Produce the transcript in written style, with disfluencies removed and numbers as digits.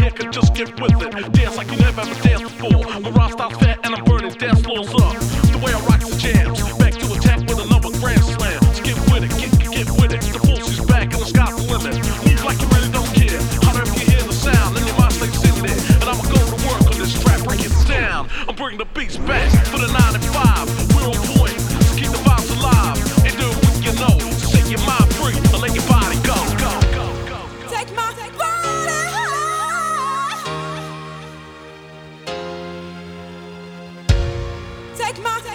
here can just get with it. Dance like you never ever danced before. My rhyme style's fat and I'm burning dance floors up. The way I rock the jams, back to attack with another grand slam. So get with it, get with it. The force is back and the sky's the limit. Move like you really don't care. Hotter if you hear the sound and your mind stays sitting there. And I'ma go to work on this track, break it down. I'm bringing the beats back for the 9 and 5. We're on point, so keep the vibes alive. And do it with your know, set your mind free, and let your body go. Take my body high. Take my